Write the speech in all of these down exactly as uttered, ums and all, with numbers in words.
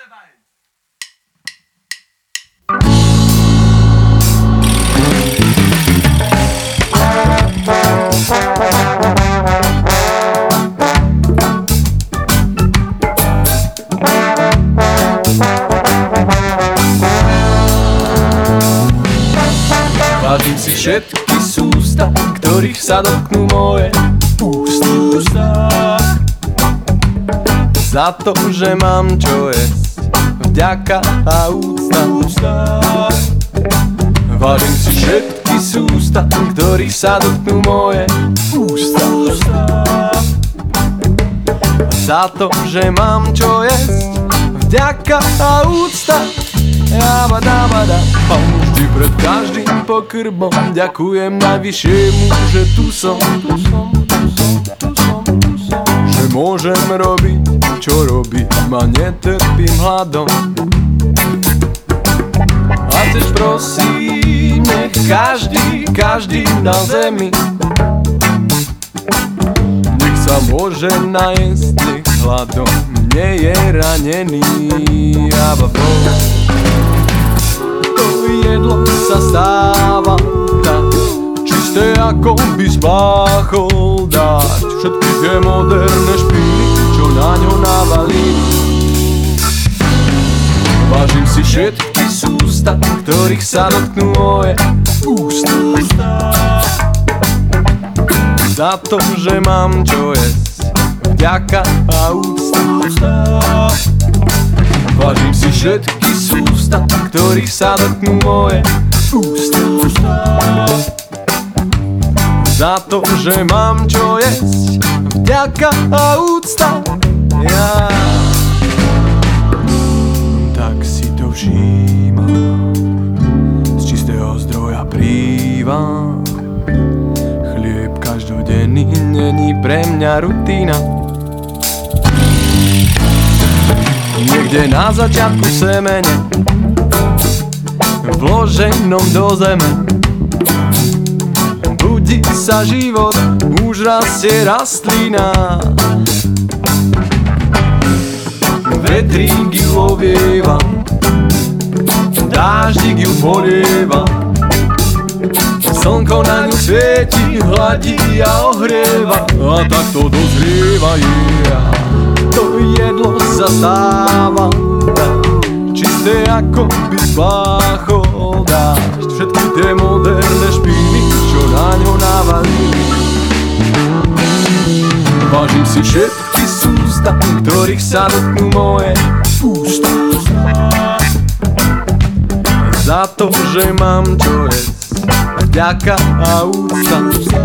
Vážim si všetky sústa, ktorých sa dotknú moje ústa. Za to, že mám čo jesť, vďaka a úcta. Vážim si všetky sústa, ktorých sa dotknú moje ústa. Za to, že mám čo jesť, vďaka a úcta. Jabada, bada, vždy pred každým pokrmom ďakujem najvyššiemu, že tu som, že môžem robiť, čo robiť, ma netrpím hladom. A tež prosím, nech každý, každý na zemi nech sa môže najesť, nech hladom nie je ranený. Jababa, jedlo sa stáva tak čisté, ako by spáchol dať všetky tie moderné špíny, čo na ňo navalí. Vážim si všetky sústa, ktorých sa dotknú moje ústa. Za to, že mám čo jesť, vďaka a úcta. Vážim si všetky sústa, ktorých sa dotknú moje ústa. Za to, že mám čo jesť, vďaka a úcta. Ja tak si to všímam, z čistého zdroja prívam. Chlieb každodenný není pre mňa rutina. Niekde na začiatku semene, vloženom do zeme, budí sa život, už rastie rastlina. Vetrík ju ovieva, dáždik ju polieva, slnko na ňu svieti, hladí a ohrieva, a tak to dozrieva. Yeah. To jedlo sa stáva čisté, ako by spáchol dážď všetky tie moderné špíny, čo na ňo navalí. Vážim si všetky sústa, ktorých sa dotknú moje ústa. Za to, že mám čo jesť, vďaka a úcta.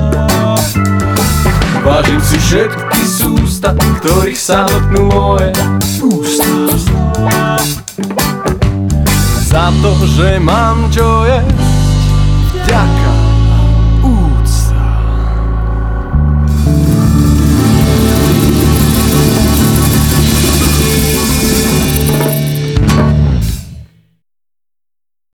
Vážim si všetky sústa, ktorých sa dotknú moje ústa. Za to, že mám čo jesť, vďaka